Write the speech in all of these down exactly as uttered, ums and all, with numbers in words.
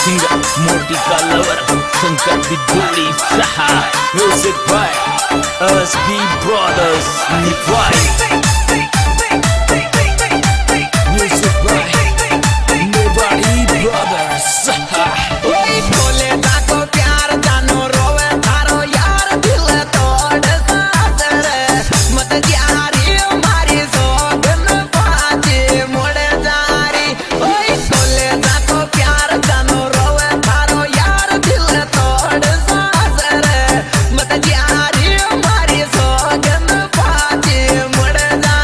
Singer मोटी का lover Shankar बिजोड़ी सहा music by S B brothers निभाई म्यूजिक बाय नेवाड़ी ब्रदर्स सहा ओए बोले ताको प्यार जानो रोवे थारो यार दिल तोड़ सासर मत जारी मारी सोगन बाजे मोड़े जारी ओए बोले ताको प्यार जानो रोवे थारो यार दिल तोड़ सासर मत जारी मारी सोगन बाजे मोड़े जारी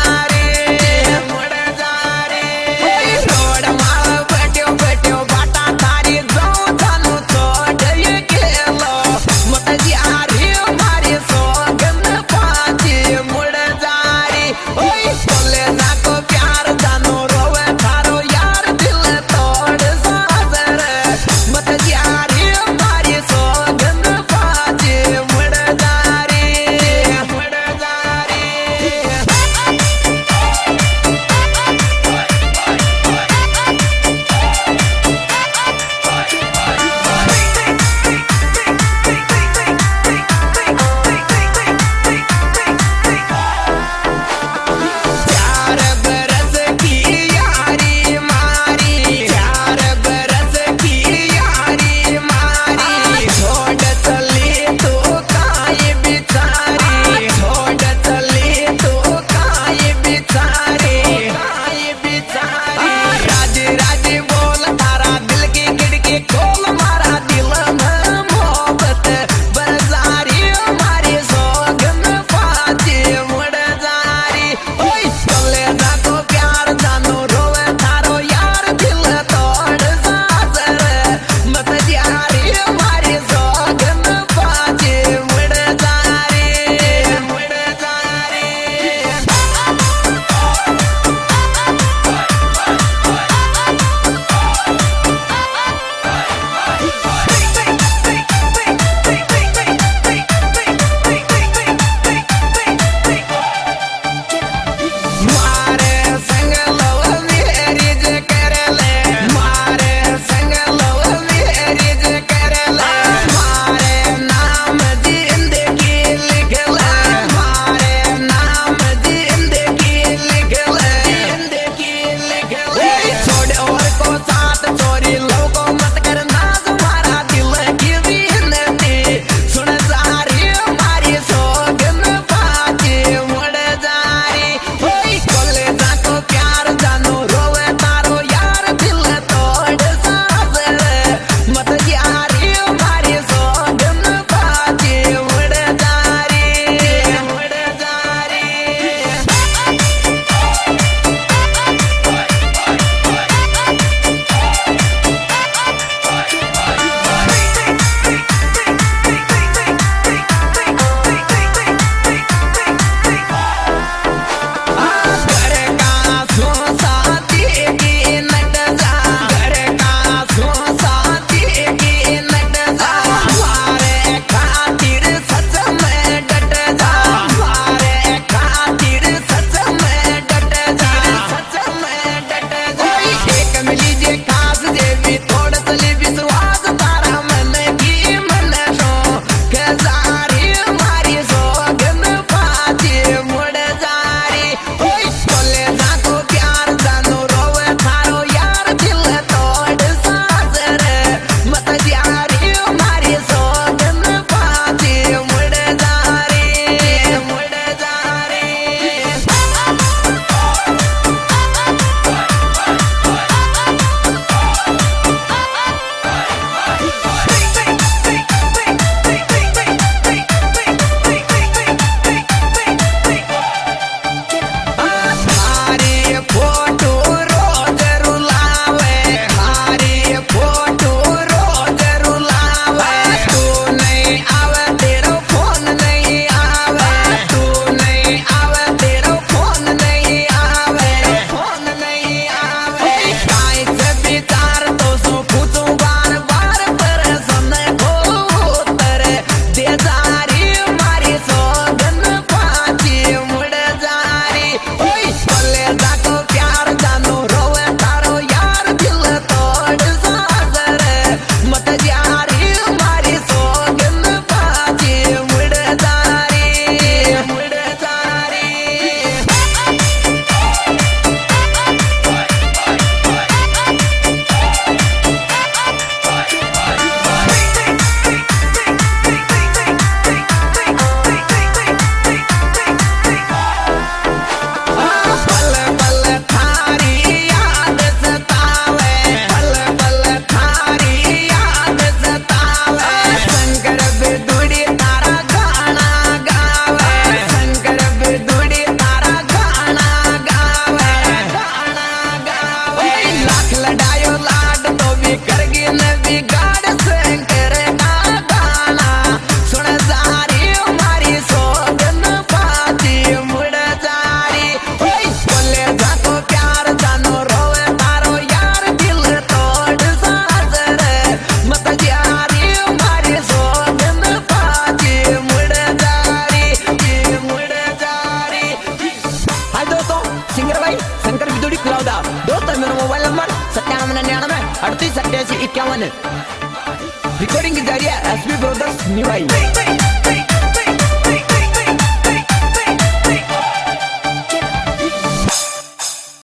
बिगाड़ शंकर का गाना सुन सारी हमारी सोगन पाती मुड़ जारी बोले जाको प्यार जानो रोवे तारो यार दिल तोड़ साजर मत जारी हमारी सोगन पाती मुड़ जारी मुड़ जारी। हाय दोस्तों, सिंगर भाई शंकर बिदुड़ी क्लाउडा। दोस्तों मेरा मोबाइल नंबर सत्तानवे निन्यानवे अड़तीस अट्ठासी इक्यावन। रिकॉर्डिंग की जारी है एस बी ब्रदर्स न्यू आई।